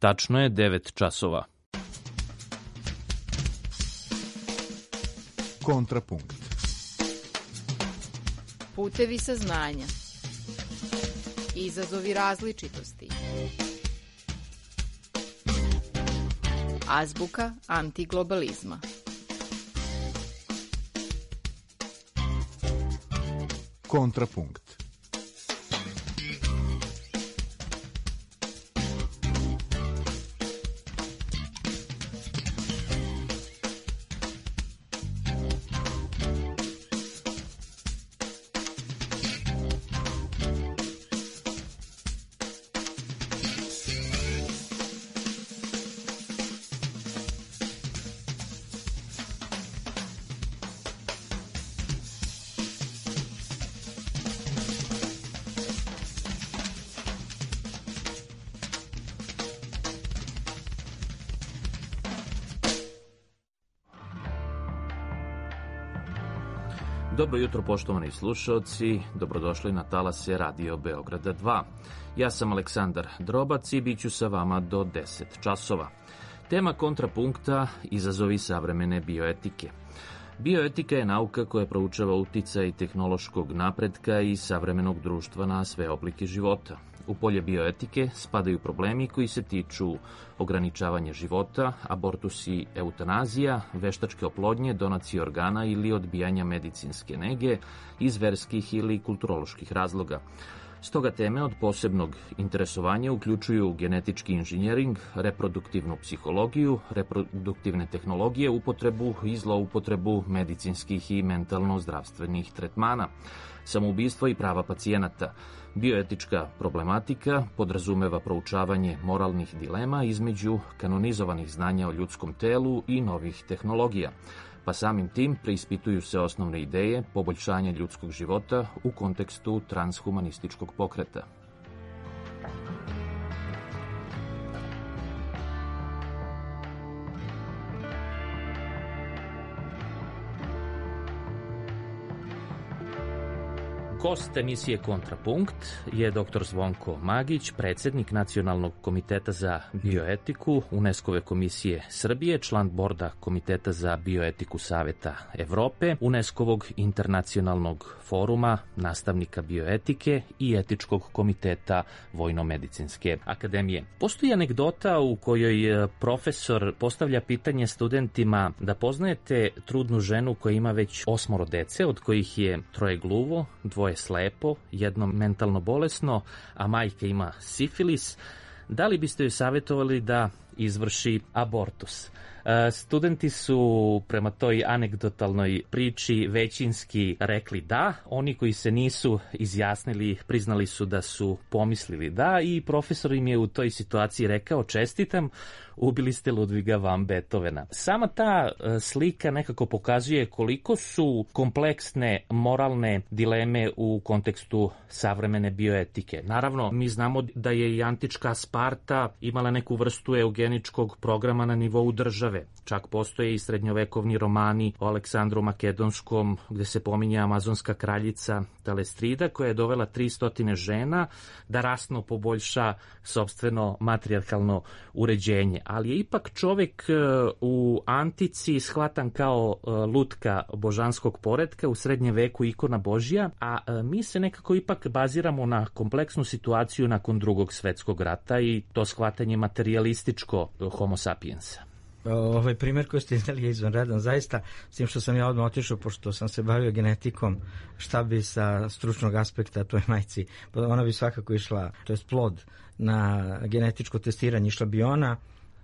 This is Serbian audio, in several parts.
Tačno je 9 časova. Kontrapunkt. Putevi saznanja. Izazovi različitosti. Azbuka antiglobalizma. Kontrapunkt. Dobro jutro, poštovani slušalci, dobrodošli na talase Radio Beograda 2. Ja sam Aleksandar Drobac i bit ću sa vama do 10 časova. Tema kontrapunkta – izazovi savremene bioetike. Bioetika je nauka koja proučava uticaj tehnološkog napretka i savremenog društva na sve oblike života. U polje bioetike spadaju problemi koji se tiču ograničavanja života, abortus i eutanazija, veštačke oplodnje, donacije organa ili odbijanja medicinske nege iz verskih ili kulturoloških razloga. Stoga teme od posebnog interesovanja uključuju genetički inženjering, reproduktivnu psihologiju, reproduktivne tehnologije, upotrebu i zloupotrebu medicinskih i mentalno-zdravstvenih tretmana, samoubistvo i prava pacijenata. Bioetička problematika podrazumeva proučavanje moralnih dilema između kanonizovanih znanja o ljudskom telu i novih tehnologija, pa samim tim preispituju se osnovne ideje poboljšanja ljudskog života u kontekstu transhumanističkog pokreta. Gost emisije Kontrapunkt je dr. Zvonko Magić, predsjednik Nacionalnog komiteta za bioetiku UNESCO-ve komisije Srbije, član borda Komiteta za bioetiku Saveta Evrope, UNESCO-vog internacionalnog foruma nastavnika bioetike i etičkog komiteta Vojno-medicinske akademije. Postoji anegdota u kojoj profesor postavlja pitanje studentima da poznajete trudnu ženu koja ima već 8 dece, od kojih je 3 gluvo, 2 slepo, 1 mentalno bolesno, a majka ima sifilis. Da li biste joj savjetovali da izvrši abortus? Studenti su prema toj anegdotalnoj priči većinski rekli da, oni koji se nisu izjasnili priznali su da su pomislili da i profesor im je u toj situaciji rekao: čestitam, ubili ste Ludviga van Beethovena. Sama ta slika nekako pokazuje koliko su kompleksne moralne dileme u kontekstu savremene bioetike. Naravno, mi znamo da je i antička Sparta imala neku vrstu eugeničkog programa na nivou države. Čak postoje i srednjovekovni romani o Aleksandru Makedonskom, gde se pominje amazonska kraljica Telestrida, koja je dovela 300 žena da rasno poboljša sopstveno matrijarhalno uređenje. Ali je ipak čovek u antici shvatan kao lutka božanskog poretka, u srednjem veku ikona Božja, a mi se nekako ipak baziramo na kompleksnu situaciju nakon Drugog svetskog rata i to shvatanje materijalističko homo sapiensa. Ovaj primjer koji ste iznali je izvanredan, zaista, s tim što sam ja odmah otišao, pošto sam se bavio genetikom, šta bi sa stručnog aspekta toj majci, ona bi svakako išla, to je plod, na genetičko testiranje, išla bi ona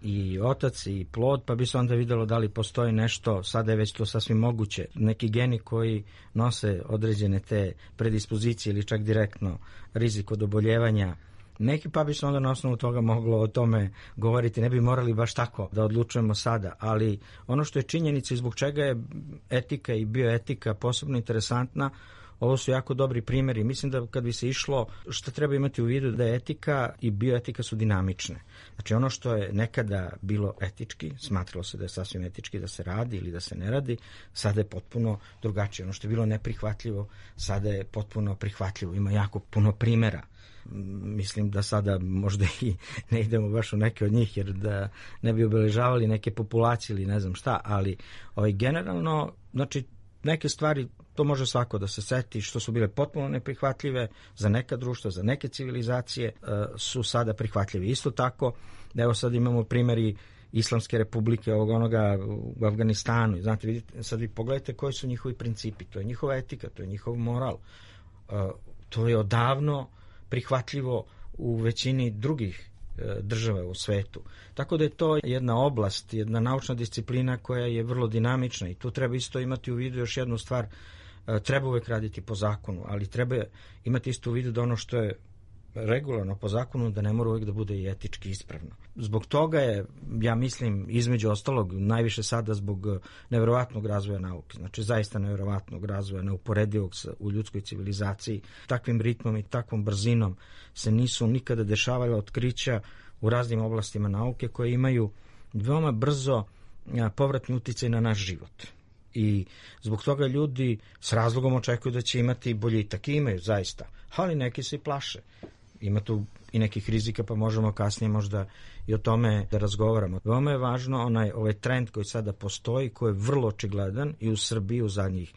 i otac i plod, pa bi se onda videlo da li postoji nešto, sada je već to sasvim moguće, neki geni koji nose određene te predispozicije ili čak direktno rizik od oboljevanja neki, pa bi se onda na osnovu toga moglo o tome govoriti. Ne bi morali baš tako da odlučujemo sada, ali ono što je činjenica i zbog čega je etika i bioetika posebno interesantna, ovo su jako dobri primjeri. Mislim da kad bi se išlo, što treba imati u vidu da je etika i bioetika su dinamične. Znači ono što je nekada bilo etički, smatralo se da je sasvim etički da se radi ili da se ne radi, sada je potpuno drugačije. Ono što je bilo neprihvatljivo, sada je potpuno prihvatljivo. Ima jako puno primjera. Mislim da sada možda i ne idemo baš u neke od njih, jer da ne bi obeležavali neke populacije ili ne znam šta, ali generalno, znači neke stvari, to može svako da se seti, što su bile potpuno neprihvatljive za neka društva, za neke civilizacije, su sada prihvatljive. Isto tako, evo sad imamo primjeri Islamske republike, onoga u Afganistanu. Znate, vidite, sad vi pogledajte koji su njihovi principi. To je njihova etika, to je njihov moral. To je odavno prihvatljivo u većini drugih država u svetu. Tako da je to jedna oblast, jedna naučna disciplina koja je vrlo dinamična i tu treba isto imati u vidu još jednu stvar. Treba uvek raditi po zakonu, ali treba imati isto u vidu da ono što je regularno po zakonu da ne mora uvek da bude i etički ispravno. Zbog toga je, ja mislim, između ostalog, najviše sada zbog neverovatnog razvoja nauke, znači zaista neverovatnog razvoja, neuporedivog u ljudskoj civilizaciji. Takvim ritmom i takvom brzinom se nisu nikada dešavala otkrića u raznim oblastima nauke koje imaju veoma brzo povratni uticaj na naš život. I zbog toga ljudi s razlogom očekuju da će imati boljitak i imaju zaista, ali neki se i plaše. Ima tu i nekih rizika, pa možemo kasnije možda i o tome da razgovaramo. Veoma je važno ovaj trend koji sada postoji, koji je vrlo očigledan i u Srbiji u zadnjih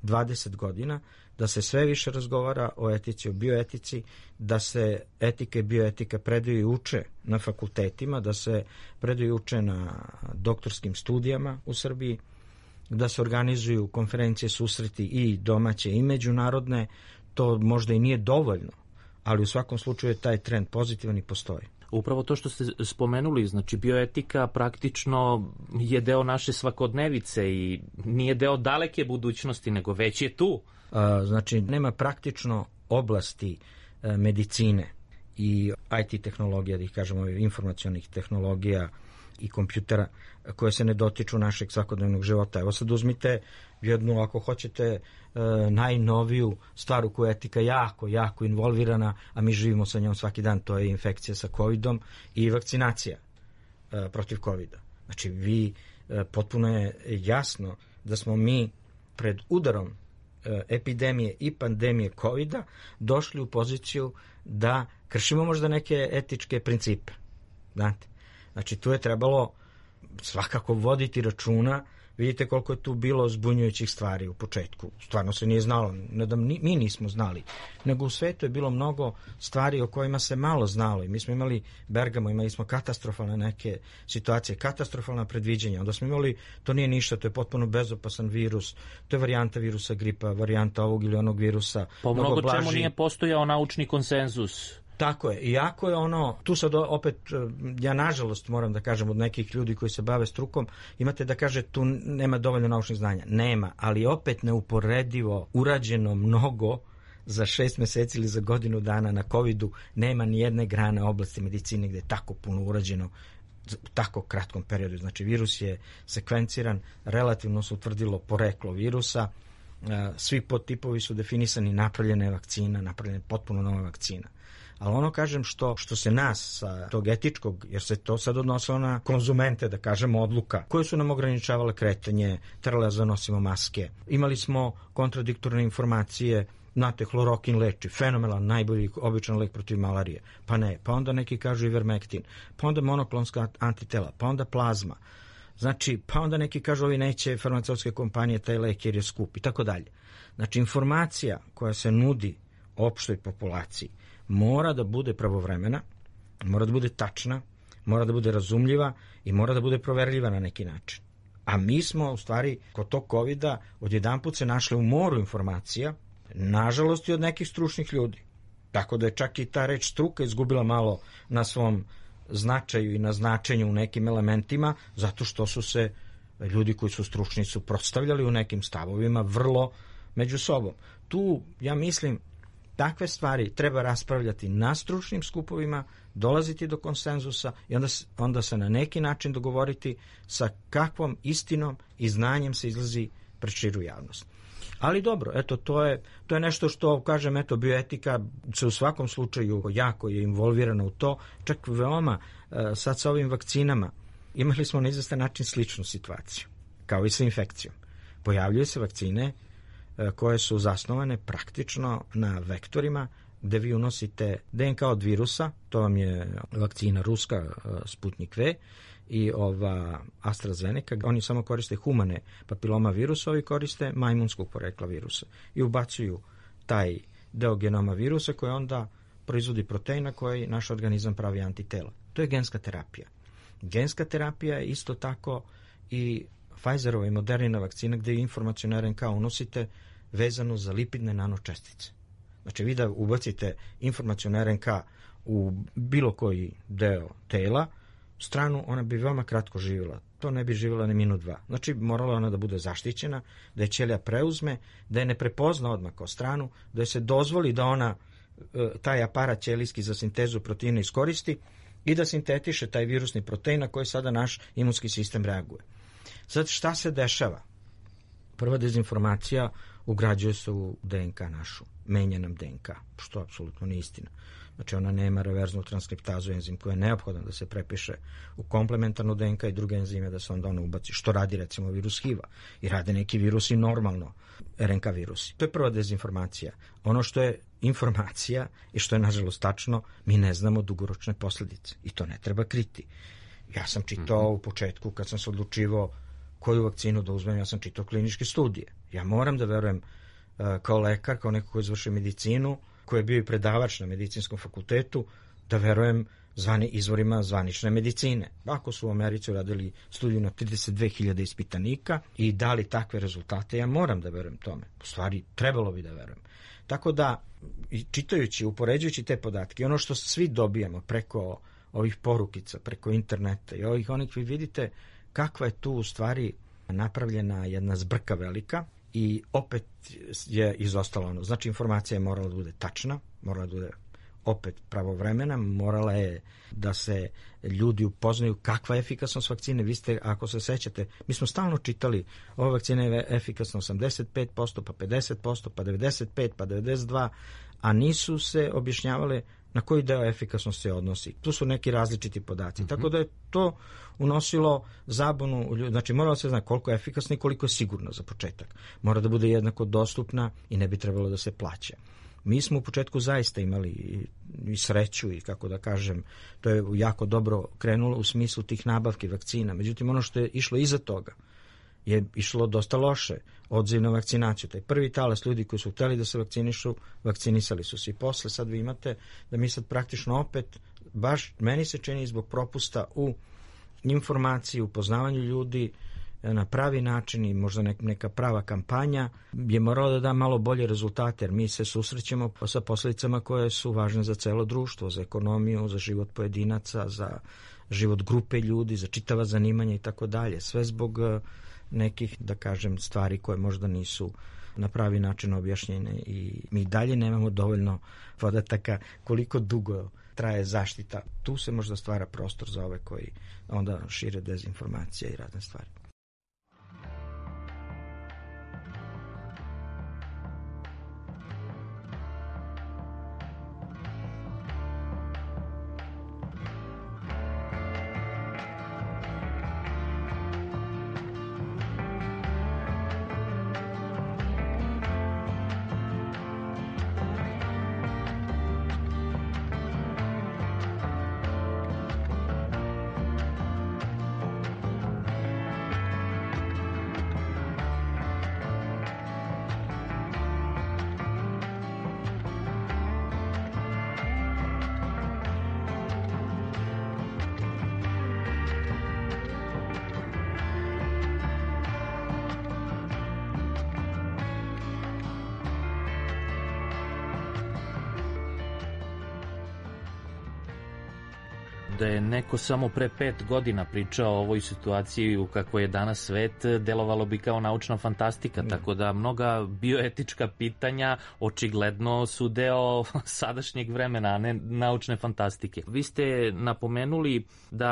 20 godina, da se sve više razgovara o etici, o bioetici, da se etika i bioetika predaju i uče na fakultetima, da se predaju i uče na doktorskim studijama u Srbiji, da se organizuju konferencije, susreti i domaće i međunarodne. To možda i nije dovoljno, ali u svakom slučaju je taj trend pozitivan i postoji. Upravo to što ste spomenuli, znači bioetika praktično je deo naše svakodnevice i nije deo daleke budućnosti, nego već je tu. Znači nema praktično oblasti medicine i IT tehnologija, da ih kažemo, informacionih tehnologija i kompjutera koje se ne dotiču našeg svakodnevnog života. Evo sad uzmite jednu, ako hoćete, najnoviju stvar u kojoj je etika jako involvirana, a mi živimo sa njom svaki dan, to je infekcija sa COVID-om i vakcinacija protiv COVID-a. Znači potpuno je jasno da smo mi pred udarom epidemije i pandemije COVID-a došli u poziciju da kršimo možda neke etičke principe. Znate? Znači, tu je trebalo svakako voditi računa. Vidite koliko je tu bilo zbunjujućih stvari u početku. Stvarno se nije znalo, ne da mi nismo znali, nego u svetu je bilo mnogo stvari o kojima se malo znalo. I mi smo imali Bergamo, imali smo katastrofalne neke situacije, katastrofalna predviđenja. Onda smo imali, to nije ništa, to je potpuno bezopasan virus, to je varijanta virusa gripa, varijanta ovog ili onog virusa. Po mnogo čemu nije postojao naučni konsenzus. Tako je, iako je tu sad opet, ja nažalost moram da kažem od nekih ljudi koji se bave strukom, imate da kaže tu nema dovoljno naučnih znanja. Nema, ali opet neuporedivo urađeno mnogo za 6 meseci ili za godinu dana na COVID-u. Nema ni jedne grane oblasti medicine gde je tako puno urađeno u tako kratkom periodu. Znači virus je sekvenciran, relativno se utvrdilo poreklo virusa, svi podtipovi su definisani, napravljena je vakcina, napravljena je potpuno nova vakcina. Ali ono, kažem, što se nas sa tog etičkog, jer se to sad odnosilo na konzumente, da kažemo, odluka, koje su nam ograničavale kretanje, trebali da nosimo maske. Imali smo kontradiktorne informacije, znate, hlorokin leči, fenomenalan, najbolji običan lek protiv malarije. Pa ne, pa onda neki kažu ivermektin, pa onda monoklonska antitela, pa onda plazma. Znači, pa onda neki kažu ovi neće farmaceutske kompanije taj lek jer je skup i tako dalje. Znači, informacija koja se nudi opštoj populaciji mora da bude pravovremena, mora da bude tačna, mora da bude razumljiva i mora da bude proverljiva na neki način. A mi smo, u stvari, kod tog COVID-a odjedanput se našli u moru informacija, nažalost i od nekih stručnih ljudi. Tako da je čak i ta reč struka izgubila malo na svom značaju i na značenju u nekim elementima, zato što su se ljudi koji su stručni suprotstavljali u nekim stavovima vrlo među sobom. Tu, ja mislim, takve stvari treba raspravljati na stručnim skupovima, dolaziti do konsenzusa i onda se na neki način dogovoriti sa kakvom istinom i znanjem se izlazi pred širu javnost. Ali dobro, eto, to je nešto što, kažem, eto, bioetika se u svakom slučaju jako je involvirana u to, čak veoma sad sa ovim vakcinama imali smo na izvestan način sličnu situaciju, kao i sa infekcijom. Pojavljuju se vakcine koje su zasnovane praktično na vektorima gde vi unosite DNK od virusa, to vam je vakcina ruska Sputnik V i ova AstraZeneca, oni samo koriste humane papiloma virusa, ovi koriste majmunskog porekla virusa i ubacuju taj deo genoma virusa koji onda proizvodi proteina koji naš organizam pravi antitela. To je genska terapija. Genska terapija je isto tako i Pfizerova i Modernina vakcina gde informacionu RNK unosite vezanu za lipidne nanočestice. Znači vi da ubacite informacionu RNK u bilo koji deo tela, stranu, ona bi veoma kratko živjela. To ne bi živjela ni minut, dva. Znači morala ona da bude zaštićena, da je ćelija preuzme, da je ne prepozna odmah kao stranu, da je se dozvoli da ona taj aparat ćelijski za sintezu proteina iskoristi i da sintetiše taj virusni protein na koji sada naš imunski sistem reaguje. Sad šta se dešava? Prva dezinformacija ugrađuje se u DNK našu, menja nam DNK, što apsolutno nije istina. Znači ona nema reverznu transkriptazu, enzim koji je neophodan da se prepiše u komplementarnu DNK i druge enzime da se onda ona ubaci, što radi recimo virus HIV-a i rade neki virusi normalno, RNK virusi. To je prva dezinformacija. Ono što je informacija i što je nažalost tačno, mi ne znamo dugoročne posljedice i to ne treba kriti. Ja sam čitao u početku kad sam se odlučivao koju vakcinu da uzmem, ja sam čitao kliničke studije. Ja moram da verujem kao lekar, kao neko koji izvrši medicinu, koji je bio i predavač na medicinskom fakultetu, da verujem izvorima zvanične medicine. Ako su u Americi radili studiju na 32.000 ispitanika i dali takve rezultate, ja moram da verujem tome. U stvari, trebalo bi da verujem. Tako da, čitajući, upoređujući te podatke, ono što svi dobijamo preko ovih porukica, preko interneta i onih vi vidite kakva je tu u stvari napravljena jedna zbrka velika i opet je izostalo ono. Znači, informacija je morala da bude tačna, morala da bude opet pravovremena, morala je da se ljudi upoznaju kakva je efikasnost vakcine. Vi ste, ako se sećate, mi smo stalno čitali ova vakcina je efikasna 85%, pa 50%, pa 95%, pa 92%, a nisu se objašnjavale na koji deo efikasnosti se odnosi. Tu su neki različiti podaci. Tako da je to unosilo zabunu u ljudi. Znači, moralo se zna koliko je efikasna i koliko je sigurna za početak. Mora da bude jednako dostupna i ne bi trebalo da se plaća. Mi smo u početku zaista imali i sreću i, kako da kažem, to je jako dobro krenulo u smislu tih nabavki vakcina. Međutim, ono što je išlo iza toga je išlo dosta loše. Odziv na vakcinaciju. Taj prvi talas ljudi koji su hteli da se vakcinišu, vakcinisali su se. I posle sad vi imate da mi sad praktično opet, baš meni se čini zbog propusta u informaciji, u poznavanju ljudi na pravi način i možda neka prava kampanja je morala da da malo bolje rezultate, jer mi se susrećemo sa posljedicama koje su važne za celo društvo, za ekonomiju, za život pojedinaca, za život grupe ljudi, za čitava zanimanja i tako dalje. Sve zbog nekih, da kažem, stvari koje možda nisu na pravi način objašnjene i mi dalje nemamo dovoljno podataka koliko dugo traje zaštita. Tu se možda stvara prostor za ove koji onda šire dezinformacije i razne stvari. Da je neko samo pre 5 godina pričao o ovoj situaciji u kakvoj je danas svet, delovalo bi kao naučna fantastika, tako da mnoga bioetička pitanja očigledno su deo sadašnjeg vremena, a ne naučne fantastike. Vi ste napomenuli da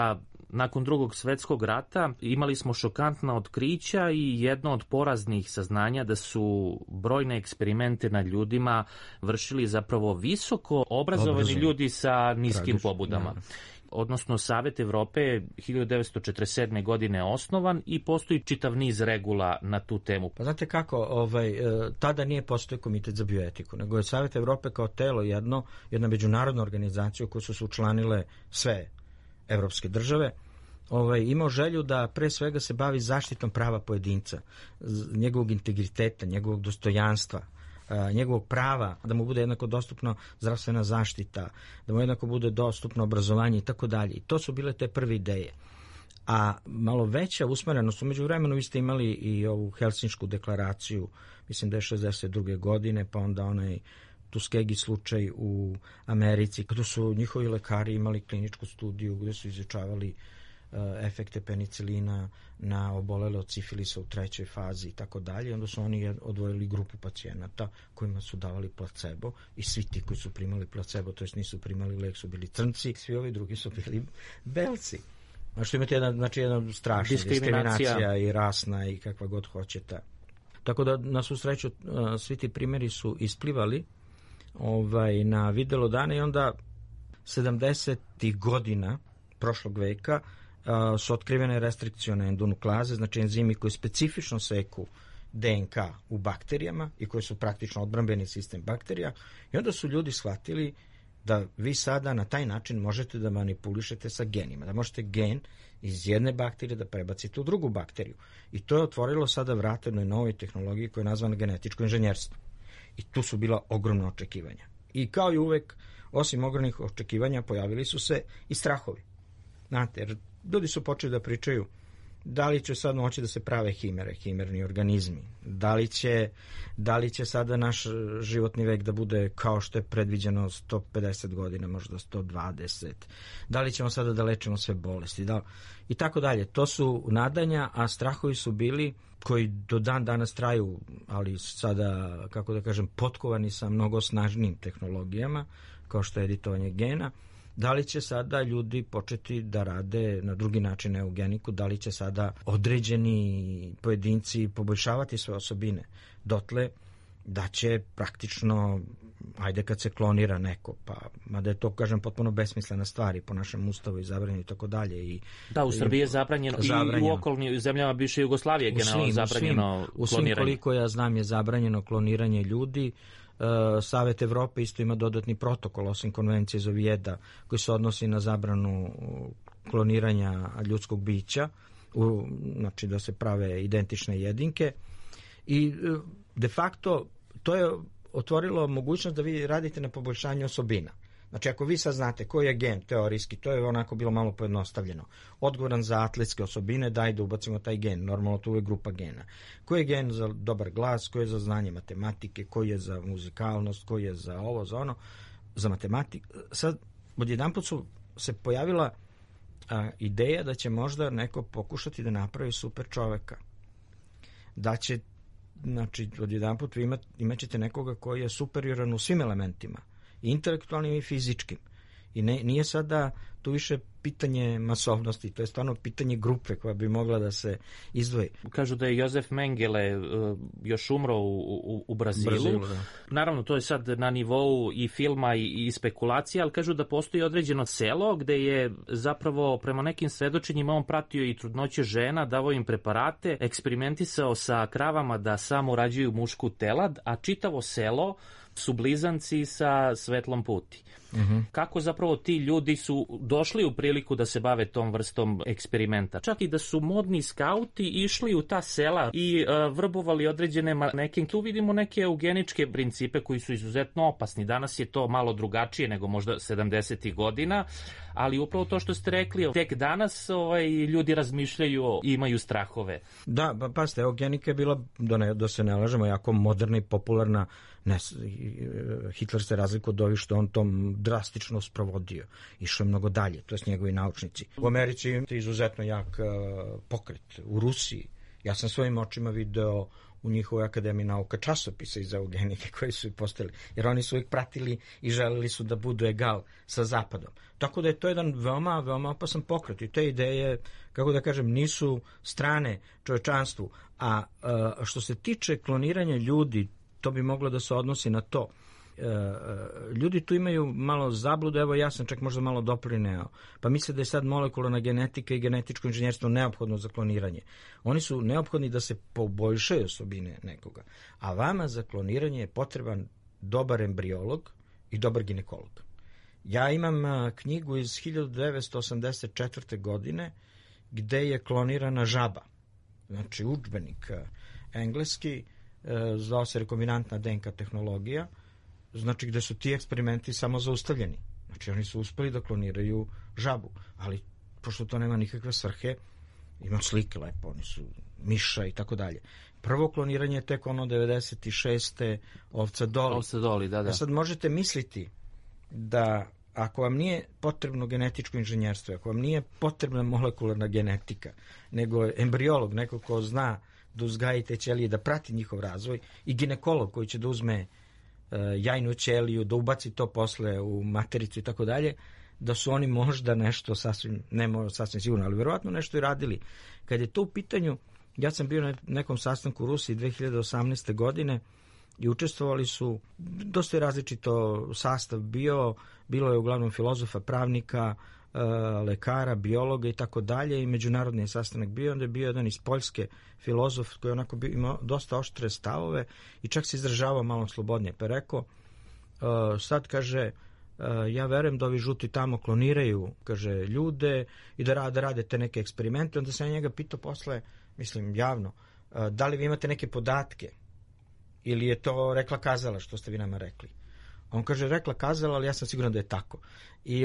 Nakon Drugog svetskog rata imali smo šokantna otkrića i jedno od poraznih saznanja da su brojne eksperimente na ljudima vršili zapravo visoko obrazovani ljudi sa niskim pobudama. Odnosno, Savet Evrope je 1947. godine osnovan i postoji čitav niz regula na tu temu. Pa znate kako, tada nije postojao komitet za bioetiku, nego je Savet Evrope kao telo jedna međunarodna organizacija u kojoj su se učlanile sve evropske države, imao želju da pre svega se bavi zaštitom prava pojedinca, njegovog integriteta, njegovog dostojanstva, njegovog prava, da mu bude jednako dostupno zdravstvena zaštita, da mu jednako bude dostupno obrazovanje i tako dalje. I to su bile te prve ideje. A malo veća usmerenost, umeđu vremenu vi ste imali i ovu Helsinšku deklaraciju, mislim da je 62. godine, pa onda onaj Tuskegee slučaj u Americi, kada su njihovi lekari imali kliničku studiju gde su izučavali efekte penicilina na obolele od sifilisa u 3. fazi i tako dalje. Onda su oni odvojili grupu pacijenata kojima su davali placebo i svi ti koji su primali placebo, to jest nisu primali lek, su bili crnci, svi ovi drugi su bili belci. Znači imate jedna strašna diskriminacija i rasna i kakva god hoćete. Tako da na svu sreću svi ti primjeri su isplivali na videlo dane i onda 70. godina prošlog veka su otkrivene restrikcione endonukleaze, znači enzimi koji specifično seku DNK u bakterijama i koji su praktično odbrambeni sistem bakterija, i onda su ljudi shvatili da vi sada na taj način možete da manipulišete sa genima, da možete gen iz jedne bakterije da prebacite u drugu bakteriju. I to je otvorilo sada vrata jednoj novoj tehnologiji koja je nazvana genetičko inženjerstvo. I tu su bila ogromna očekivanja. I kao i uvek, osim ogromnih očekivanja, pojavili su se i strahovi. Znate, jer ljudi su počeli da pričaju da li će sad moći da se prave himerni organizmi, da li će sada naš životni vek da bude kao što je predviđeno 150 godina, možda 120, da li ćemo sada da lečimo sve bolesti, i tako dalje. To su nadanja, a strahovi su bili, koji do dan danas traju, ali sada, kako da kažem, potkovani sa mnogo snažnijim tehnologijama, kao što je editovanje gena. Da li će sada ljudi početi da rade na drugi način eugeniku, da li će sada određeni pojedinci poboljšavati svoje osobine, dotle da će praktično, ajde kad se klonira neko, pa mada je to, kažem, potpuno besmislena stvar i po našem ustavu i zabranjeno i tako dalje. Da, u Srbiji je zabranjeno i u okolnim zemljama bivše Jugoslavije generalno zabranjeno kloniranje. U svim, koliko ja znam, je zabranjeno kloniranje ljudi. Savet Evrope isto ima dodatni protokol, osim konvencije iz Ovijeda, koji se odnosi na zabranu kloniranja ljudskog bića, znači da se prave identične jedinke, i de facto to je otvorilo mogućnost da vi radite na poboljšanju osobina. Znači, ako vi sad znate koji je gen teorijski, to je onako bilo malo pojednostavljeno. Odgovoran za atletske osobine, daj da ubacimo taj gen. Normalno, to je grupa gena. Koji je gen za dobar glas, koji je za znanje matematike, koji je za muzikalnost, koji je za ovo, za ono, za matematiku. Sad, odjedanput se pojavila ideja da će možda neko pokušati da napravi super čoveka. Da će, znači, odjedanput vi imat ćete nekoga koji je superioran u svim elementima, i intelektualnim i fizičkim. I nije sada tu više pitanje masovnosti, to je stvarno pitanje grupe koja bi mogla da se izdvoji. Kažu da je Josef Mengele još umro u Brazilu. Da. Naravno, to je sad na nivou i filma i spekulacija, ali kažu da postoji određeno selo gde je zapravo prema nekim svedočenjima on pratio i trudnoće žena, davao im preparate, eksperimentisao sa kravama da samo rađaju mušku telad, a čitavo selo su blizanci sa svetlom puti. Kako zapravo ti ljudi su došli u priliku da se bave tom vrstom eksperimenta. Čak i da su modni skauti išli u ta sela i vrbovali određene maneke. Tu vidimo neke eugeničke principe koji su izuzetno opasni. Danas je to malo drugačije nego možda 70. godina, ali upravo to što ste rekli, tek danas ljudi razmišljaju i imaju strahove. Da, pa pazite, eugenika je bila, da se ne lažemo, jako moderna i popularna. Hitler se razliku od ovih što on tom drastično sprovodio. Išao je mnogo dalje, to je njegovi naučnici. U Americi je izuzetno jak pokret. U Rusiji, ja sam svojim očima video u njihovoj akademiji nauka časopisa iz eugenike koji su i postali, jer oni su uvijek pratili i želeli su da budu egal sa zapadom. Tako da je to jedan veoma, veoma opasan pokret i te ideje, kako da kažem, nisu strane čovečanstvu. A što se tiče kloniranja ljudi, to bi moglo da se odnosi na to. Ljudi tu imaju malo zabludu, evo ja sam čak možda malo doprineo, pa misle da je sad molekularna genetika i genetičko inženjerstvo neophodno za kloniranje. Oni su neophodni da se poboljšaju osobine nekoga, a vama za kloniranje je potreban dobar embriolog i dobar ginekolog. Ja imam knjigu iz 1984. godine gde je klonirana žaba, znači udžbenik engleski, zvao se rekombinantna DNK tehnologija, znači gde su ti eksperimenti samo zaustavljeni. Znači oni su uspeli da kloniraju žabu, ali pošto to nema nikakve svrhe, imam slike lepo, oni su miša i tako dalje. Prvo kloniranje je tek ono 96. ovca Doli. Ovca Doli, da. Sad možete misliti da ako vam nije potrebno genetičko inženjerstvo, ako vam nije potrebna molekularna genetika, nego embriolog, neko ko zna da uzgaji te ćelije, da prati njihov razvoj, i ginekolog koji će da uzme jajnu ćeliju, da ubaci to posle u matericu i tako dalje, da su oni možda nešto sasvim, ne možda sasvim sigurno, ali verovatno nešto i radili. Kad je to u pitanju, ja sam bio na nekom sastanku u Rusiji 2018. godine i učestvovali su, dosta je različito sastav bilo je uglavnom filozofa, pravnika, lekara, biologa i tako dalje, i međunarodni je sastanak bio, onda je bio jedan iz Poljske filozof koji je onako imao dosta oštre stavove i čak se izražavao malo slobodnije, pa je rekao, sad kaže, ja verujem da ovi žuti tamo kloniraju, kaže, ljude i da rade te neke eksperimente. Onda sam ja njega pitao posle, mislim javno, da li vi imate neke podatke ili je to rekla kazala što ste vi nama rekli. On kaže, rekla kazala, ali ja sam siguran da je tako. I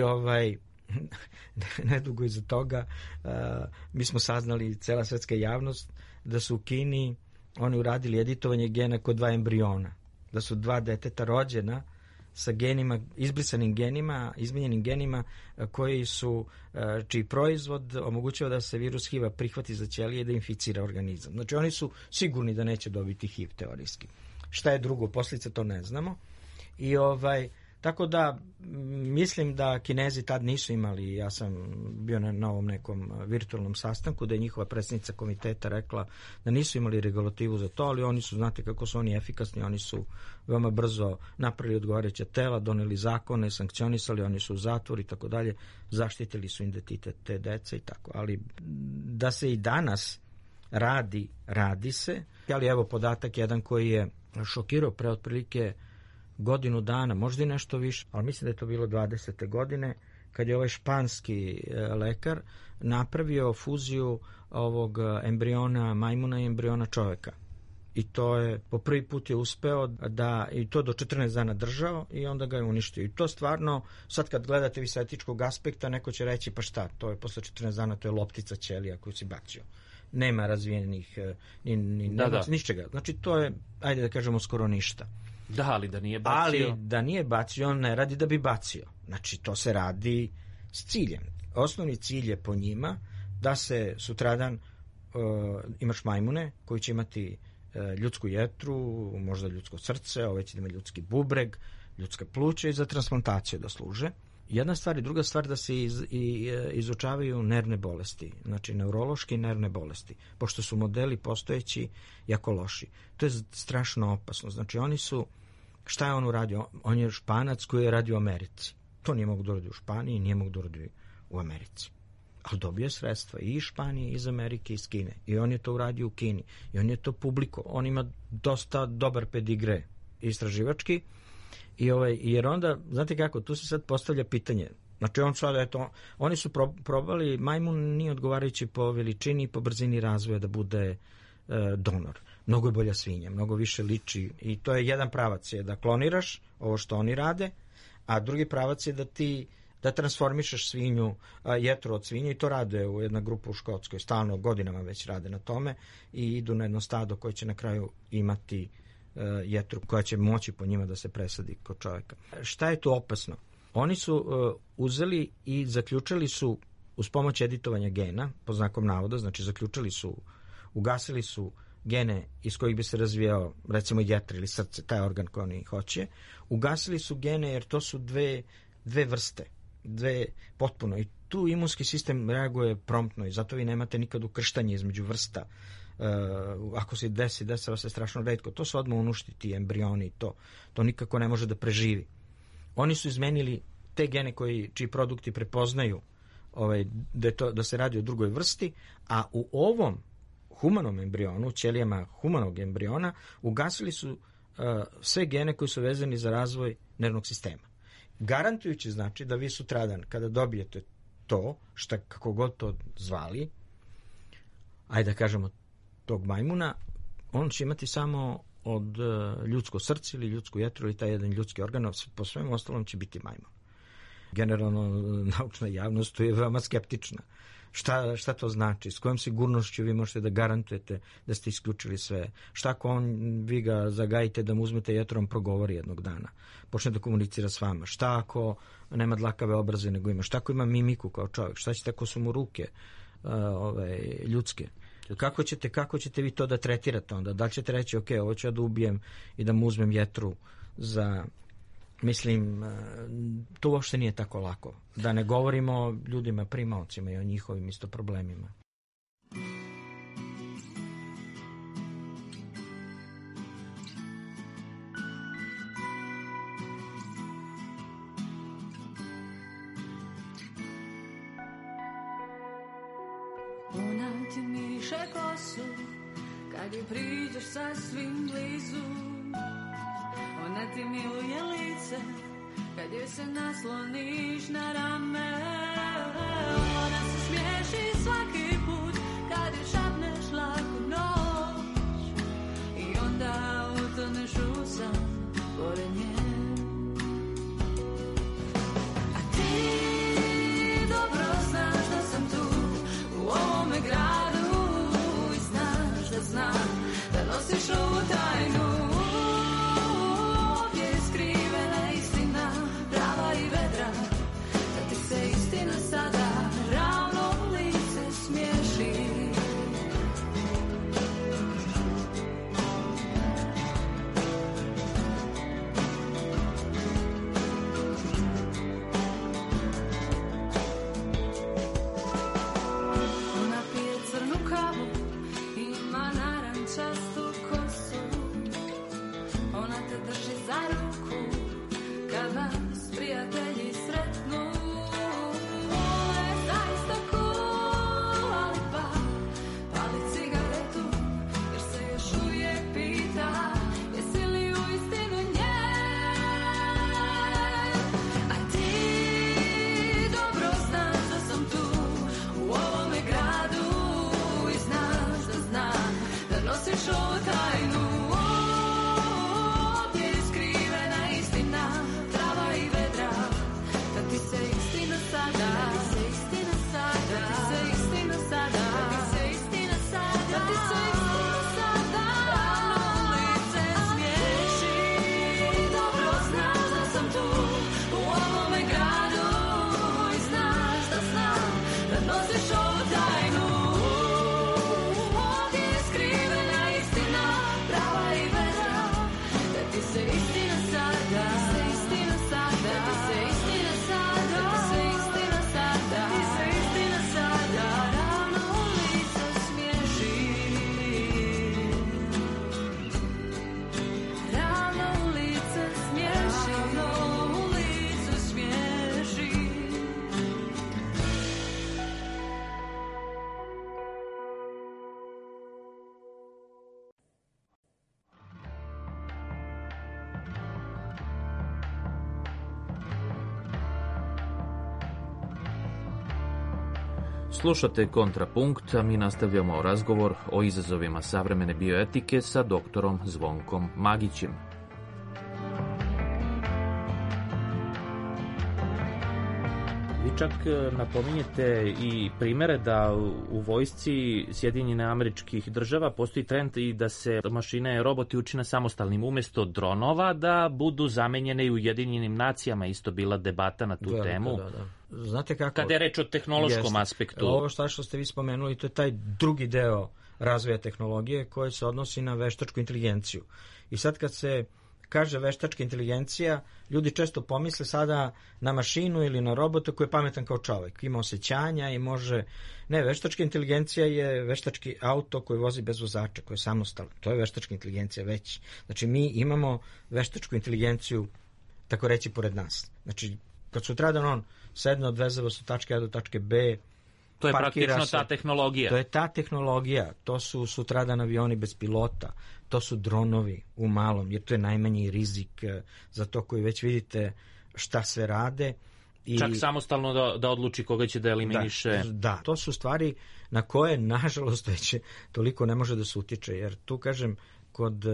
nedugo iza toga mi smo saznali, cela svetska javnost, da su u Kini oni uradili editovanje gena kod 2 embriona, da su 2 deteta rođena sa genima, izbrisanim genima, izmenjenim genima koji su, čiji proizvod omogućava da se virus HIV-a prihvati za ćelije i da inficira organizam. Znači oni su sigurni da neće dobiti HIV teorijski. Šta je drugo, posljedice to ne znamo. I tako da mislim da Kinezi tad nisu imali, ja sam bio na ovom nekom virtualnom sastanku da je njihova predsjednica komiteta rekla da nisu imali regulativu za to, ali oni su, znate kako su oni efikasni, oni su veoma brzo napravili odgovarajuća tela, doneli zakone, sankcionisali, oni su u zatvor i tako dalje, zaštitili su identitet te dece i tako. Ali da se i danas radi se, ali evo podatak jedan koji je šokirao pre otprilike godinu dana, možda i nešto više, ali mislim da je to bilo 20. godine, kad je ovaj španski lekar napravio fuziju ovog embriona majmuna i embriona čoveka. I to je, po prvi put je uspeo da, i to do 14 dana držao i onda ga je uništio. I to stvarno, sad kad gledate vi sa etičkog aspekta, neko će reći, pa šta, to je posle 14 dana, to je loptica ćelija koju si bacio. Nema razvijenih ničega. Znači to je, ajde da kažemo, skoro ništa. Da, ali da nije bacio. Ali da nije bacio, on ne radi da bi bacio. Znači, to se radi s ciljem. Osnovni cilj je po njima da se sutradan imaš majmune koji će imati ljudsku jetru, možda ljudsko srce, ove će da ima ljudski bubreg, ljudska pluća i za transplantaciju da služe. Jedna stvar i druga stvar da se izučavaju nervne bolesti, znači neurološke i nervne bolesti, pošto su modeli postojeći jako loši. To je strašno opasno. Znači oni su, šta je on uradio? On je Španac koji je radio u Americi. To nije mogu da uradi u Španiji, nije mogu da uradi u Americi. Ali dobio sredstva i iz Španije, iz Amerike, iz Kine. I on je to uradio u Kini. I on je to publiko. On ima dosta dobar pedigre istraživački. Jer onda, znate kako, tu se sad postavlja pitanje. Znači on sad, eto, oni su probali, majmun nije odgovarajući po veličini i po brzini razvoja da bude donor. Mnogo je bolja svinja, mnogo više liči i to je jedan pravac je da kloniraš ovo što oni rade, a drugi pravac je da transformišeš svinju, jetru od svinje, i to rade u jedna grupa u Škotskoj, stalno godinama već rade na tome i idu na jedno stado koje će na kraju imati jetru koja će moći po njima da se presadi kod čovjeka. Šta je tu opasno? Oni su uzeli i zaključili su uz pomoć editovanja gena, po znakom navoda, znači zaključili su, ugasili su gene iz kojih bi se razvijao recimo jetra ili srce, taj organ koji oni hoće. Ugasili su gene jer to su dve vrste, dve potpuno, i tu imunski sistem reaguje promptno i zato vi nemate nikad ukrštanje između vrsta. Ako se desava se strašno retko, to su odmah uništiti embrioni, to nikako ne može da preživi. Oni su izmenili te gene čiji produkti prepoznaju da se radi o drugoj vrsti, a u ovom humanom embrionu, ćelijama humanog embriona, ugasili su sve gene koji su vezani za razvoj nervnog sistema. Garantujući znači da vi sutradan, kada dobijete to, kako god to zvali, ajde da kažemo tog majmuna, on će imati samo od ljudsko srce ili ljudsku jetru ili taj jedan ljudski organ, po svemu ostalom će biti majmun. Generalno, naučna javnost tu je veoma skeptična. Šta to znači? S kojom sigurnošću vi možete da garantujete da ste isključili sve? Šta ako vi ga zagajite da mu uzmete jetru, on progovori jednog dana? Počne da komunicira s vama? Šta ako nema dlakave obraze nego ima? Šta ako ima mimiku kao čovjek? Šta ćete ako su mu ruke ljudske? Kako ćete vi to da tretirate onda? Da li ćete reći, ok, ovo ću ja da ubijem i da mu uzmem jetru za... Mislim, to uopšte nije tako lako. Da ne govorimo o ljudima primaocima i o njihovim isto problemima. Ona ti miriše kosu kad je priđeš sasvim blizu. Ona ti miluje lice kad joj se nasloniš na rame. Ona se smiješi svaki put kad joj šapneš laku noć i onda utoneš u san pored nje. A ti dobro znaš da sam tu u ovome gradu i znaš da znam da nosiš ovu tajnu. Sada ravno lice smiješi. Ona pije crnu kavu, ima narančastu kosu. Ona te drži za ruku kad vas prijatelji sretnu. Slušate Kontrapunkt, a mi nastavljamo razgovor o izazovima savremene bioetike sa doktorom Zvonkom Magićem. Vi čak napominjete i primere da u vojsci Sjedinjenih Američkih Država postoji trend i da se mašine, roboti učine samostalnim umesto dronova, da budu zamenjene i u Ujedinjenim nacijama. Isto bila debata na tu temu. Da. Znate kako? Kada je reč o tehnološkom aspektu. Ovo što ste vi spomenuli, to je taj drugi deo razvoja tehnologije koji se odnosi na veštačku inteligenciju. I sad kad se kaže veštačka inteligencija, ljudi često pomisle sada na mašinu ili na robota koji je pametan kao čovjek. Ima osjećanja i može... Ne, veštačka inteligencija je veštački auto koji vozi bez vozača, koji je samostalan. To je veštačka inteligencija već. Znači, mi imamo veštačku inteligenciju, tako reći, pored nas. Znači, kad sutradan on sedne, odveze vas od tačke A do tačke B, to je praktično ta tehnologija. To je ta tehnologija. To su sutradan avioni bez pilota. To su dronovi u malom, jer to je najmanji rizik za to koji već vidite šta sve rade. I čak samostalno da odluči koga će da eliminiše. Da, to su stvari na koje, nažalost, već toliko ne može da se utiče. Jer tu, kažem, kod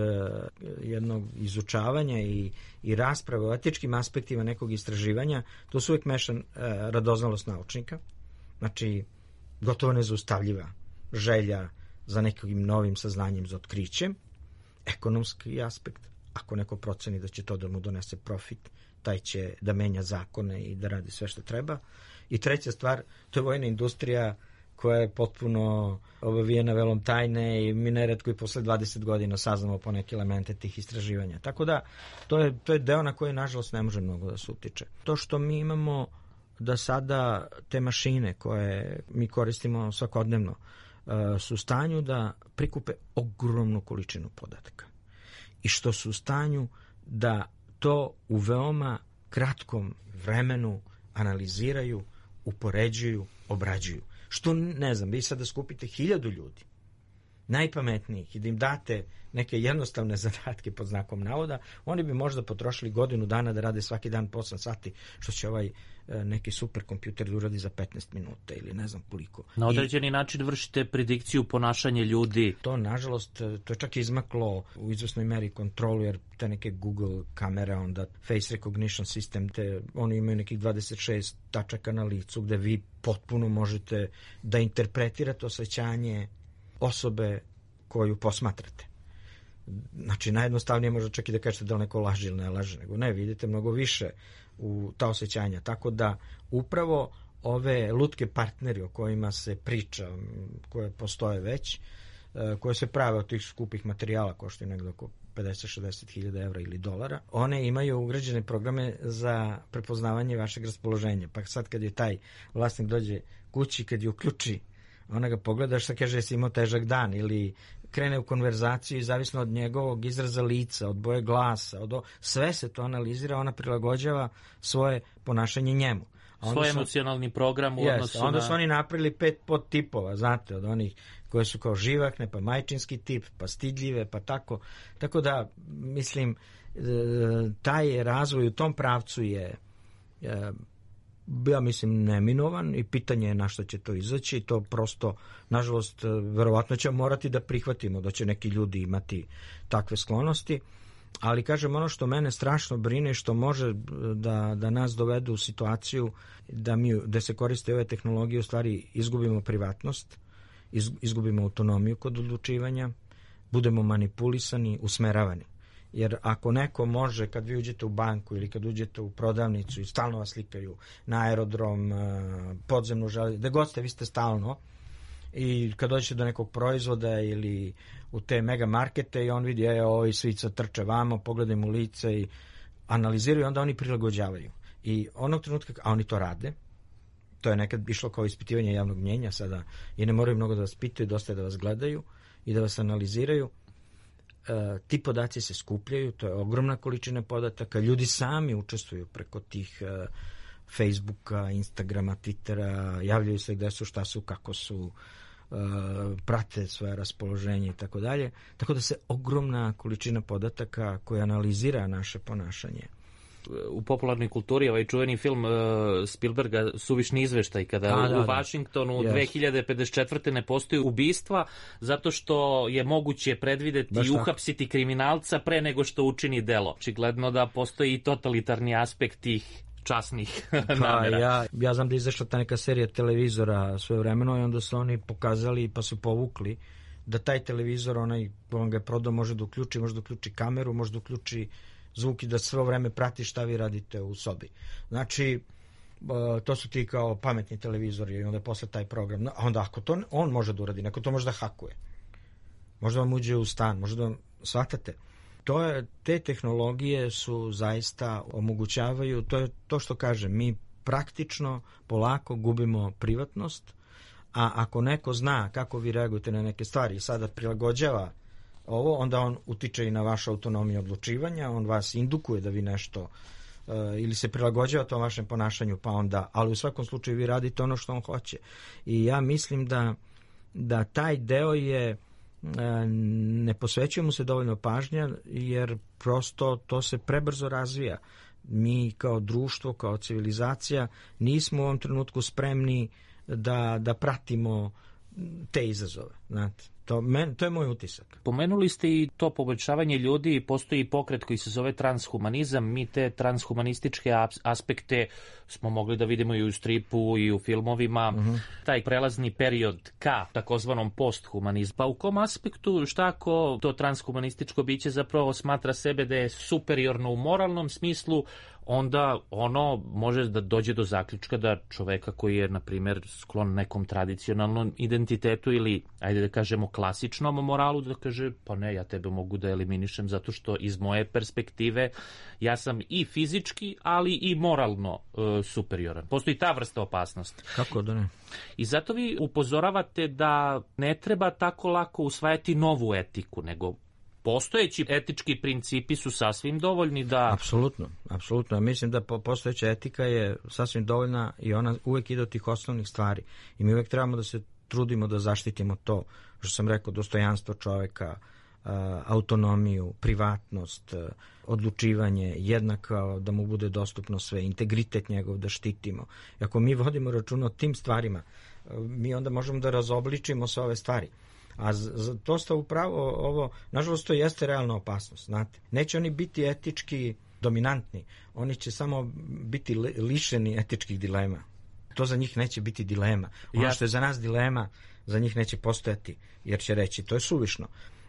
jednog izučavanja i rasprave o etičkim aspektima nekog istraživanja, to su uvijek mešan radoznalost naučnika. Znači, gotovo nezaustavljiva želja za nekim novim saznanjem, za otkrićem, ekonomski aspekt, ako neko proceni da će to da mu donese profit, taj će da menja zakone i da radi sve što treba. I treća stvar, to je vojna industrija koja je potpuno obavijena velom tajne i mi neretko i posle 20 godina saznamo po neke elemente tih istraživanja. Tako da, to je deo na koji, nažalost, ne može mnogo da se utiče. To što mi imamo da sada te mašine koje mi koristimo svakodnevno su u stanju da prikupe ogromnu količinu podataka i što su u stanju da to u veoma kratkom vremenu analiziraju, upoređuju, obrađuju. Što, ne znam, vi sada skupite 1000 ljudi najpametnijih i da im date neke jednostavne zadatke pod znakom navoda, oni bi možda potrošili godinu dana da rade svaki dan po 8 sati, što će ovaj neki superkompjuter da uradi za 15 minuta ili ne znam koliko. Na određeni način vršite predikciju ponašanja ljudi. To, nažalost, to je čak izmaklo u izvesnoj meri kontrolu, jer te neke Google kamere, onda face recognition system, oni imaju nekih 26 tačaka na licu gde vi potpuno možete da interpretirate osjećanje osobe koju posmatrate. Znači, najjednostavnije možda čak i da kažete da li neko laže ili ne laže, nego ne, vidite mnogo više u ta osjećanja. Tako da, upravo ove lutke partneri o kojima se priča, koje postoje već, koje se prave od tih skupih materijala, koštaju negdje oko 50-60 hiljada evra ili dolara, one imaju ugrađene programe za prepoznavanje vašeg raspoloženja. Pa sad kad je taj vlasnik dođe kući, kad je uključi, ona ga pogleda šta kaže, jesi imao težak dan, ili krene u konverzaciju i zavisno od njegovog izraza lica, od boje glasa, sve se to analizira, ona prilagođava svoje ponašanje njemu. Svoj emocionalni program u odnosu na... Onda su oni napravili 5 podtipova, znate, od onih koje su kao živahne, pa majčinski tip, pa stidljive, pa tako. Tako da, mislim, taj razvoj u tom pravcu je ja mislim neminovan i pitanje je na što će to izaći i to prosto, nažalost, verovatno će morati da prihvatimo da će neki ljudi imati takve sklonosti, ali kažem, ono što mene strašno brine, što može da nas dovede u situaciju da se koriste ove tehnologije, u stvari izgubimo privatnost, izgubimo autonomiju kod odlučivanja, budemo manipulisani, usmeravani. Jer ako neko može, kad vi uđete u banku ili kad uđete u prodavnicu i stalno vas slikaju na aerodrom, podzemnu železnicu, da god ste, vi ste stalno, i kad dođete do nekog proizvoda ili u te mega markete i on vidi, ovi svica trče vamo, pogledaj mu lice i analiziraju, onda oni prilagođavaju. I onog trenutka, a oni to rade, to je nekad išlo kao ispitivanje javnog mnjenja, sada i ne moraju mnogo da vas pitaju, dosta je da vas gledaju i da vas analiziraju. Ti podaci se skupljaju, to je ogromna količina podataka, ljudi sami učestvuju preko tih Facebooka, Instagrama, Twittera, javljaju se gde su, šta su, kako su, prate svoje raspoloženje i tako dalje, tako da se ogromna količina podataka koja analizira naše ponašanje. U popularnoj kulturi ovaj čuveni film Spielberga Suvišni izveštaj, kada u Vašingtonu 2054. ne postoji ubistva zato što je moguće predvideti i uhapsiti kriminalca pre nego što učini delo. Očigledno da postoji i totalitarni aspekt tih časnih Pa namera. ja znam da je izašla ta neka serija televizora svojevremeno i onda su oni pokazali pa su povukli da taj televizor, onaj ko vam ga je prodao, može da uključi kameru, može da uključi zvuk i da sve vreme prati šta vi radite u sobi. Znači, to su ti kao pametni televizori i onda je posle taj program. A onda ako to on može da uradi, neko to može da hakuje. Možda vam uđe u stan, možda vam shvatate. Te tehnologije su zaista omogućavaju, to je to što kažem, mi praktično polako gubimo privatnost, a ako neko zna kako vi reagujete na neke stvari i sada prilagođava ovo, onda on utiče i na vašu autonomiju odlučivanja, on vas indukuje da vi nešto ili se prilagođava tom vašem ponašanju, pa onda, ali u svakom slučaju vi radite ono što on hoće. I ja mislim da taj deo je, ne posvećuje mu se dovoljno pažnja, jer prosto to se prebrzo razvija. Mi kao društvo, kao civilizacija nismo u ovom trenutku spremni da pratimo te izazove. Znate, to je moj utisak. Pomenuli ste i to poboljšavanje ljudi, postoji pokret koji se zove transhumanizam. Mi te transhumanističke aspekte smo mogli da vidimo i u stripu i u filmovima. Taj prelazni period ka takozvanom posthumanizmu. Pa u kom aspektu, šta ako to transhumanističko biće zapravo smatra sebe da je superiorno u moralnom smislu, onda ono može da dođe do zaključka da čoveka koji je, na primjer, sklon nekom tradicionalnom identitetu ili, ajde da kažemo, klasičnom moralu, da kaže, pa ne, ja tebe mogu da eliminišem zato što iz moje perspektive ja sam i fizički, ali i moralno superioran. Postoji ta vrsta opasnosti. Kako da ne? I zato vi upozoravate da ne treba tako lako usvajati novu etiku, nego postojeći etički principi su sasvim dovoljni da... Apsolutno. Ja mislim da postojeća etika je sasvim dovoljna i ona uvek ide od tih osnovnih stvari. I mi uvek trebamo da se trudimo da zaštitimo to, što sam rekao, dostojanstvo čoveka, autonomiju, privatnost, odlučivanje, jednako da mu bude dostupno sve, integritet njegov da štitimo. I ako mi vodimo računa o tim stvarima, mi onda možemo da razobličimo sve ove stvari. A to ste upravo ovo, nažalost to jeste realna opasnost, znate. Neće oni biti etički dominantni, oni će samo biti lišeni etičkih dilema. To za njih neće biti dilema. Ono što je za nas dilema, za njih neće postojati, jer će reći to je suvišno.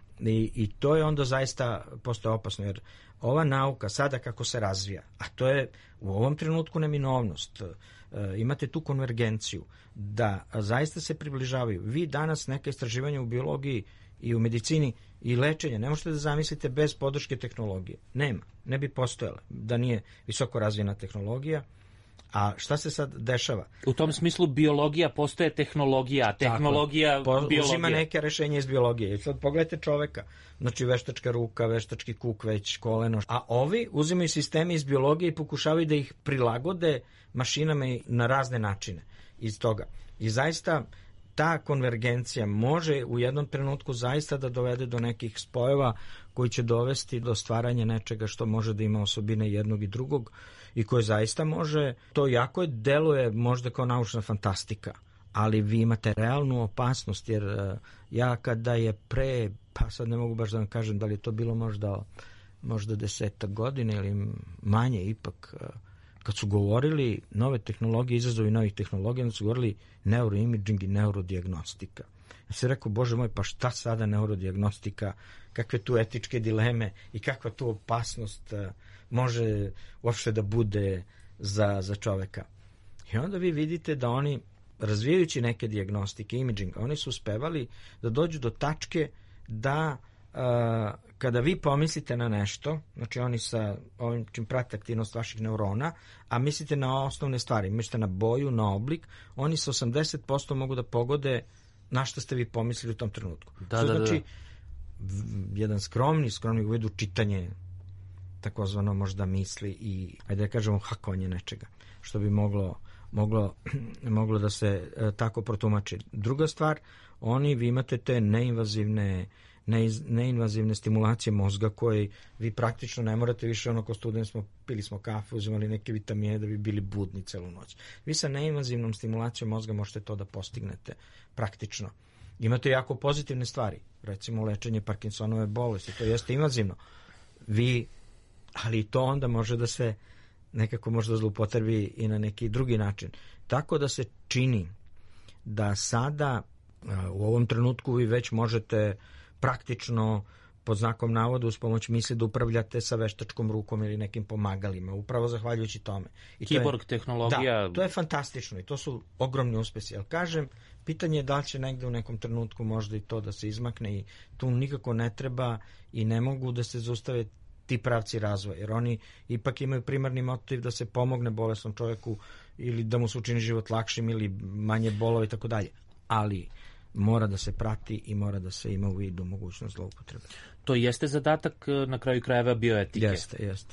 I to je onda zaista postoje opasno, jer ova nauka sada kako se razvija, a to je u ovom trenutku neminovnost, imate tu konvergenciju, da zaista se približavaju. Vi danas neka istraživanja u biologiji i u medicini i lečenje ne možete da zamislite bez podrške tehnologije. Nema, ne bi postojala da nije visoko razvijena tehnologija. A šta se sad dešava? U tom smislu biologija postaje tehnologija, a tehnologija biologija. Uzima neke rešenje iz biologije. Sad pogledajte čoveka, znači veštačka ruka, veštački kuk, već koleno. A ovi uzimaju sisteme iz biologije i pokušavaju da ih prilagode mašinama na razne načine iz toga. I zaista ta konvergencija može u jednom trenutku zaista da dovede do nekih spojeva koji će dovesti do stvaranja nečega što može da ima osobine jednog i drugog i koje zaista može, to jako deluje možda kao naučna fantastika, ali vi imate realnu opasnost, jer ja kada je pa sad ne mogu baš da vam kažem da li je to bilo možda 10 godina ili manje ipak, kad su govorili nove tehnologije, izazovi novih tehnologija, onda su govorili neuroimaging i neurodijagnostika. Ja sam rekao, Bože moj, pa šta sada neurodijagnostika, kakve tu etičke dileme i kakva tu opasnost može uopšte da bude za čoveka. I onda vi vidite da oni, razvijajući neke dijagnostike, imaging, oni su uspevali da dođu do tačke da kada vi pomislite na nešto, znači oni sa ovim čim prate aktivnost vaših neurona, a mislite na osnovne stvari, mislite na boju, na oblik, oni sa 80% mogu da pogode na što ste vi pomislili u tom trenutku. Znači, jedan skromni u vidu čitanje, takozvano možda misli i, ajde da kažemo, hakovanje nečega, što bi moglo da se tako protumači. Druga stvar, vi imate te neinvazivne stimulacije mozga koje vi praktično ne morate više, ko student pili smo kafu, uzimali neke vitamine da bi bili budni celu noć. Vi sa neinvazivnom stimulacijom mozga možete to da postignete praktično. Imate jako pozitivne stvari, recimo lečenje Parkinsonove bolesti, to jeste invazivno. Ali to onda može nekako možda zloupotrebi i na neki drugi način. Tako da se čini da sada u ovom trenutku vi već možete praktično pod znakom navoda uz pomoć misli da upravljate sa veštačkom rukom ili nekim pomagalima, upravo zahvaljujući tome. I Kiborg tehnologija. Da, to je fantastično i to su ogromni uspesi. Ali kažem, pitanje je da li će negde u nekom trenutku možda i to da se izmakne i tu nikako ne treba i ne mogu da se zaustave ti pravci razvoja, jer oni ipak imaju primarni motiv da se pomogne bolesnom čoveku ili da mu se učini život lakšim ili manje bolova i tako dalje. Ali mora da se prati i mora da se ima u vidu mogućnost zloupotrebe. To jeste zadatak na kraju krajeva bioetike. Jeste.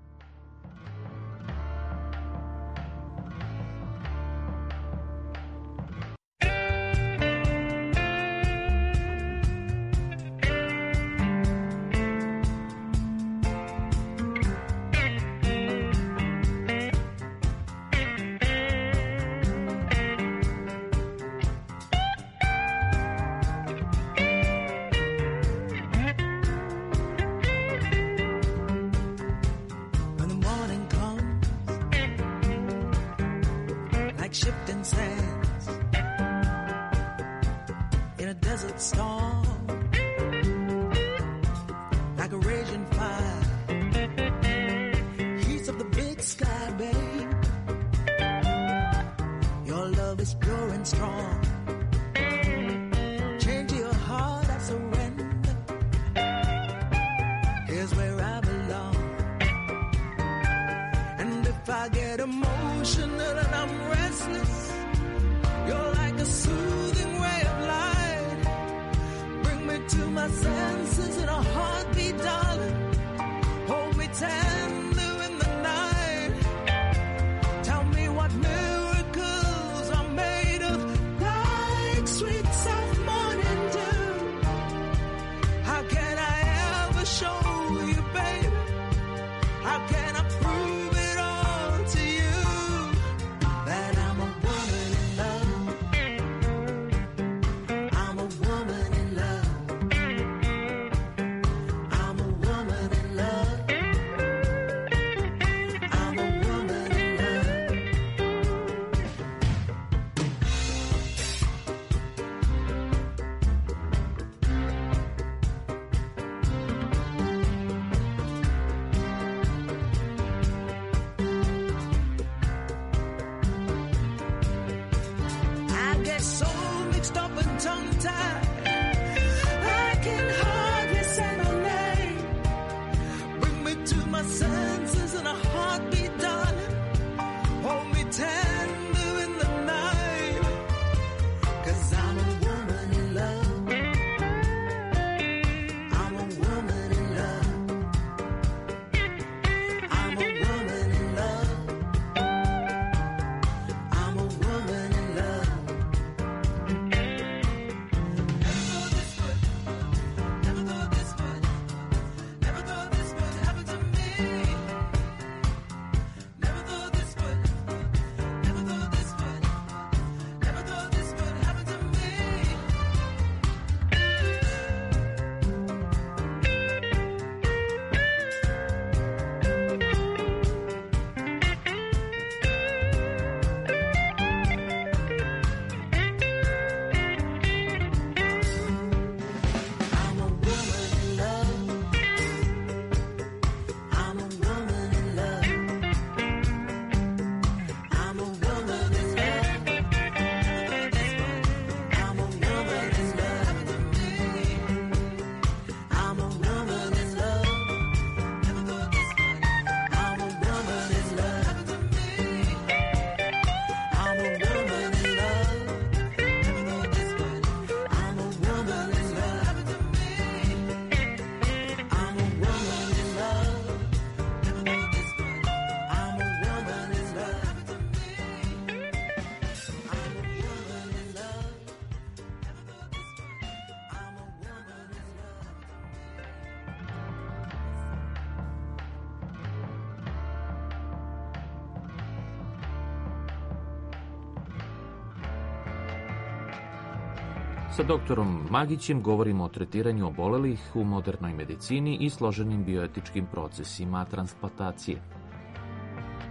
Sa doktorom Magićem govorimo o tretiranju obolelih u modernoj medicini i složenim bioetičkim procesima transplantacije.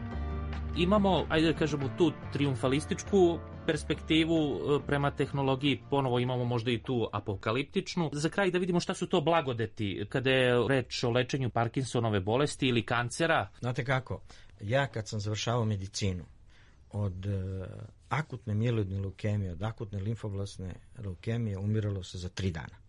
imamo, ajde da kažemo, tu triumfalističku perspektivu prema tehnologiji, ponovo imamo možda i tu apokaliptičnu. Za kraj da vidimo šta su to blagodeti kada je reč o lečenju Parkinsonove bolesti ili kancera. Znate kako, ja kad sam završavao medicinu, od akutne mieloidne leukemije, od akutne limfoblasne leukemije umiralo se za 3 dana.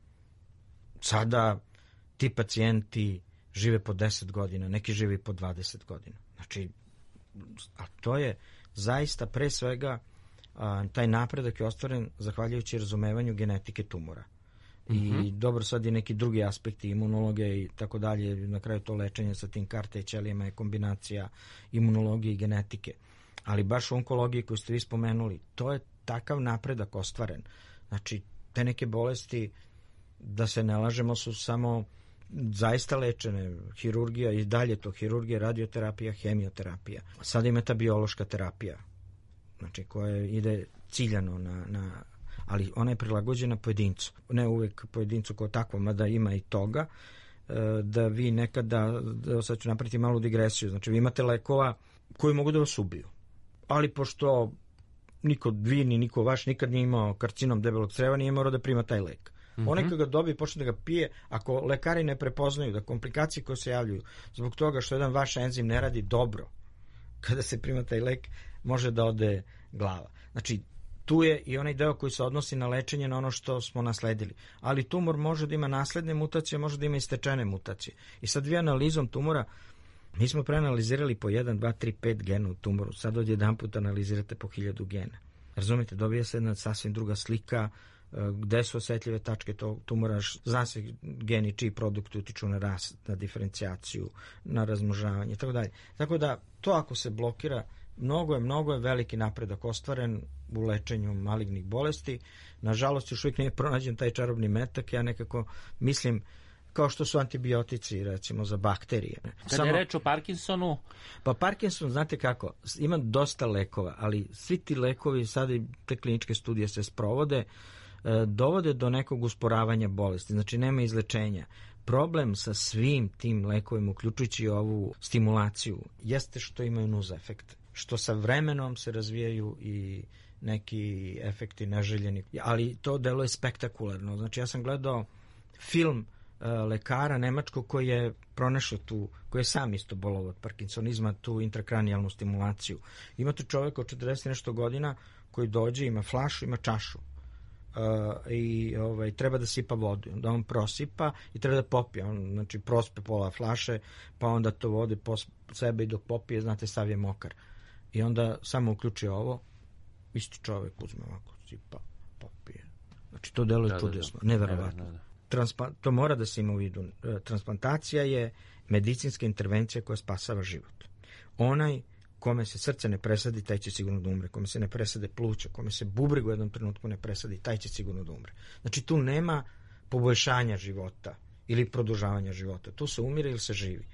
Sada ti pacijenti žive po 10 godina, neki žive po 20 godina. Znači, a to je zaista pre svega taj napredak je ostvaren zahvaljujući razumevanju genetike tumora. I dobro, sad i neki drugi aspekti imunologije i tako dalje, na kraju to lečenje sa tim CAR-T ćelijama je kombinacija imunologije i genetike. Ali baš u onkologiji koju ste vi spomenuli, to je takav napredak ostvaren. Znači, te neke bolesti, da se ne lažemo, su samo zaista lečene. Hirurgija i dalje to, hirurgija, radioterapija, hemioterapija. Sada ima ta biološka terapija, znači koja ide ciljano ali ona je prilagođena pojedincu. Ne uvek pojedincu kao takvom, mada ima i toga, da vi nekada, sad ću napraviti malu digresiju, znači vi imate lekova koji mogu da vas ubiju. Ali pošto niko vaš nikad nije imao karcinom debelog creva, nije morao da prima taj lek. Onaj koji ga dobije, počne da ga pije, ako lekari ne prepoznaju da komplikacije koje se javljaju zbog toga što jedan vaš enzim ne radi dobro, kada se prima taj lek, može da ode glava. Znači, tu je i onaj deo koji se odnosi na lečenje, na ono što smo nasledili. Ali tumor može da ima nasledne mutacije, može da ima i stečene mutacije. I sad vi analizom tumora, mi smo preanalizirali po 1, 2, 3, 5 gena u tumoru, sad odjedan put analizirate po 1000 gena. Razumite, dobija se jedna sasvim druga slika, gde su osetljive tačke tog tumora, zna se geni čiji produkti utiču na rast, na diferencijaciju, na razmnožavanje i tako dalje. Tako da to ako se blokira, mnogo je veliki napredak ostvaren u lečenju malignih bolesti. Nažalost, još uvijek nije pronađen taj čarobni metak. Ja nekako mislim, kao što su antibiotici, recimo, za bakterije. Kada je reč o Parkinsonu? Pa Parkinson, znate kako, ima dosta lekova, ali svi ti lekovi, sada i te kliničke studije se sprovode, dovode do nekog usporavanja bolesti, znači nema izlečenja. Problem sa svim tim lekovima, uključujući ovu stimulaciju, jeste što imaju nuz efekte, što sa vremenom se razvijaju i neki efekti neželjeni, ali to deluje spektakularno. Znači, ja sam gledao film lekara nemačkog koji je pronašao tu, koji je sam isto bolovao od parkinsonizma, tu intrakranijalnu stimulaciju. Ima tu čovjek od 40 nešto godina koji dođe, ima flašu, ima čašu. I treba da sipa vodu, onda on prosipa i treba da popije, on znači prospe pola flaše, pa onda to vode po sebe i dok popije, znate, sav je mokar, i onda samo uključi ovo, isti čovjek uzme ovako, sipa, popije, znači to deluje čudesno, neverovatno. To mora da se ima u vidu. Transplantacija je medicinska intervencija koja spasava život. Onaj kome se srce ne presadi, taj će sigurno da umre. Kome se ne presade pluća, kome se bubreg u jednom trenutku ne presadi, taj će sigurno da umre. Znači, tu nema poboljšanja života ili produžavanja života. Tu se umire ili se živi.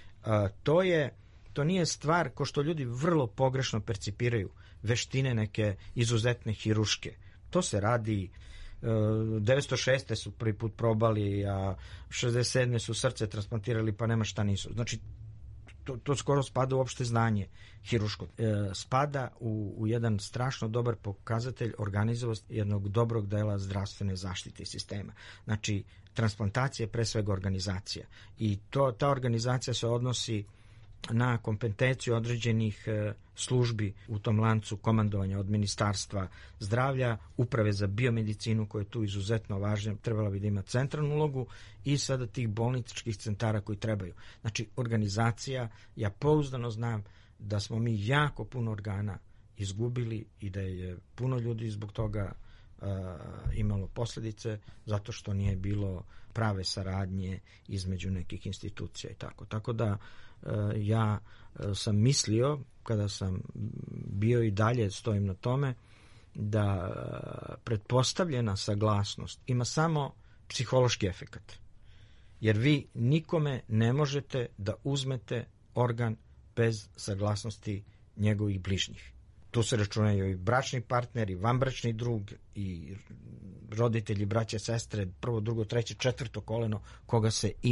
To nije stvar, ko što ljudi vrlo pogrešno percipiraju, veštine neke izuzetne hiruške. To se radi, 906. su prvi put probali, a 67. su srce transplantirali, pa nema šta nisu. Znači, to skoro spada u opšte znanje hiruško. Spada u jedan strašno dobar pokazatelj organizovanosti jednog dobrog dela zdravstvene zaštite i sistema. Znači, transplantacija je pre svega organizacija. I ta organizacija se odnosi na kompetenciju određenih službi u tom lancu komandovanja od Ministarstva zdravlja, Uprave za biomedicinu, koja je tu izuzetno važna, trebala bi da ima centralnu ulogu, i sada tih bolničkih centara koji trebaju. Znači, organizacija, ja pouzdano znam da smo mi jako puno organa izgubili i da je puno ljudi zbog toga imalo posljedice, zato što nije bilo prave saradnje između nekih institucija i tako. Tako da ja sam mislio, kada sam bio i dalje stojim na tome, da pretpostavljena saglasnost ima samo psihološki efekat. Jer vi nikome ne možete da uzmete organ bez saglasnosti njegovih bližnjih. Tu se računaju i bračni partner, i vanbračni drug, i roditelji, braće, sestre, prvo, drugo, treće, četvrto koleno koga se ima.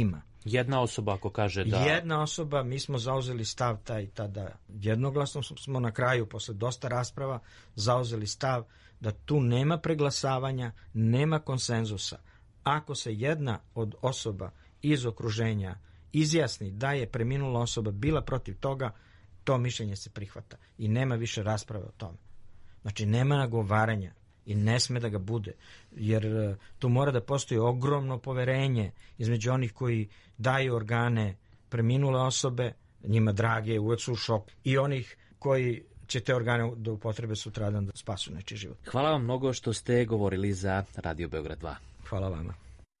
Jedna osoba ako kaže da... Jedna osoba, mi smo zauzeli stav taj tada, jednoglasno smo na kraju, posle dosta rasprava, zauzeli stav da tu nema preglasavanja, nema konsenzusa. Ako se jedna od osoba iz okruženja izjasni da je preminula osoba bila protiv toga, to mišljenje se prihvata i nema više rasprave o tome. Znači, nema nagovaranja i ne sme da ga bude, jer tu mora da postoji ogromno poverenje između onih koji daju organe preminule osobe, njima drage, uvek su u šoku, i onih koji će te organe da upotrebe sutradan da spasu nečiji život. Hvala vam mnogo što ste govorili za Radio Beograd 2. Hvala vama.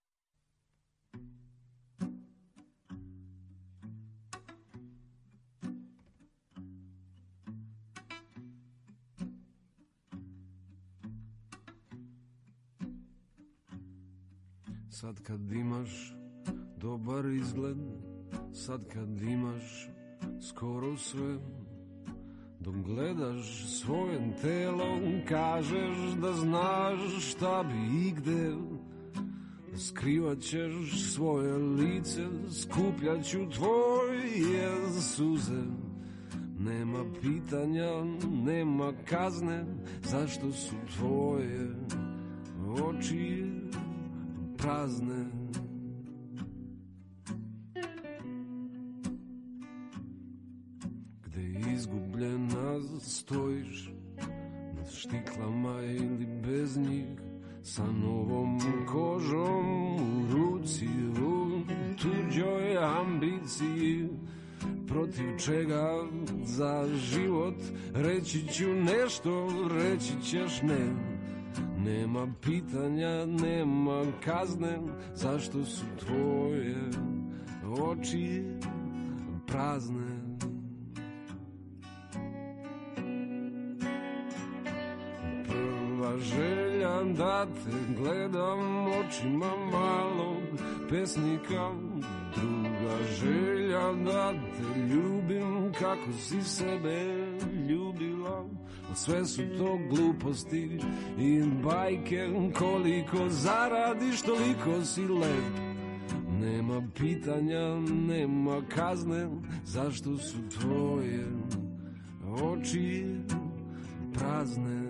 Sad kad imaš dobar izgled, sad kad imaš skoro sve, dok gledaš svojim telom, kažeš da znaš šta bi i gde. Skrivat ćeš svoje lice, skupljat ću tvoje suze. Nema pitanja, nema kazne, zašto su tvoje oči prazne. Gde izgubljena stojiš nad štiklama ili bez njih, sa novom kožom u ruci, u tuđoj ambiciji, protiv čega za život reći ću nešto, reći ćeš ne. Nema pitanja, nema kazne, zašto su tvoje oči prazne. Prva želja da te gledam očima malog pesnika, druga želja da te ljubim kako si sebe ljubila. Sve su to gluposti i bajke, koliko zaradiš toliko si lep. Nema pitanja, nema kazne, zašto su tvoje oči prazne.